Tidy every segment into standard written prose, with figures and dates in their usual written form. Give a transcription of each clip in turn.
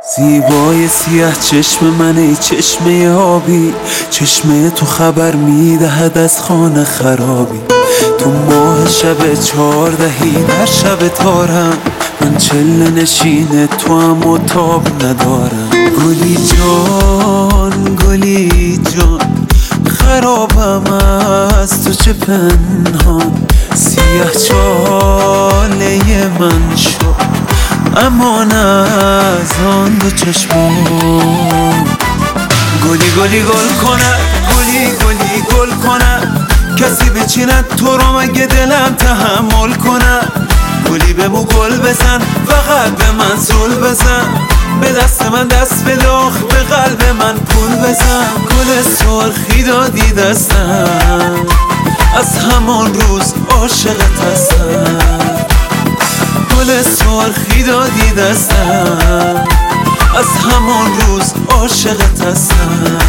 زیبای سیاه چشم من، ای چشمه آبی، چشمه تو خبر میدهد از خانه خرابی. تو ماه شب 14 در شب تارم، من چله نشین تو هم و تاب ندارم. گلی جان گلی جان، خرابم از تو چه پنهان. سیاه چاله من شد امان از آن دو چشمان. گلی گلی گل کند، گلی گلی گل کند، کسی بچیند تو رو مگه دلم تحمل کند. گلی به مو گل بزن، فقط به من زل بزن، به دست من دست بداخ، به قلب من پول بزن. گل سرخی دادی دستم، از همان روز عاشقت هستم. گل سرخی دادی دستم، از همان روز عاشقت هستم.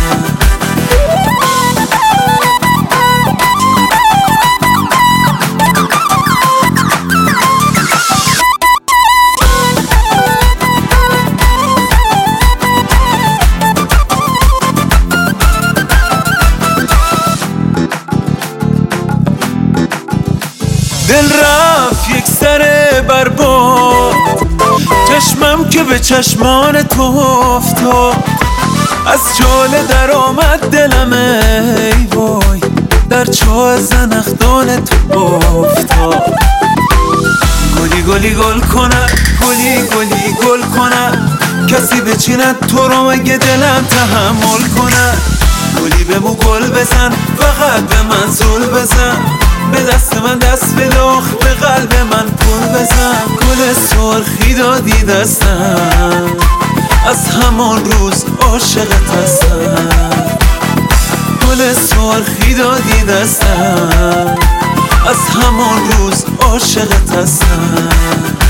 دل رفت یک سر برباد، چشمم که به چشمان تو افتاد. از چاله در آمد دلم ای وای، در چاه زنخدان تو افتاد. گلی گلی گل کند، گلی گلی گل کند، کسی بچیند تو رو مگه دلم تحمل کند. گلی به مو گل بزن، فقط به من زل بزن، به دست من دست بداخ، به قلب من پول بزن. گل سرخی دادی دستم، از همان روز عاشقت هستم. گل سرخی دادی دستم، از همان روز عاشقت هستم.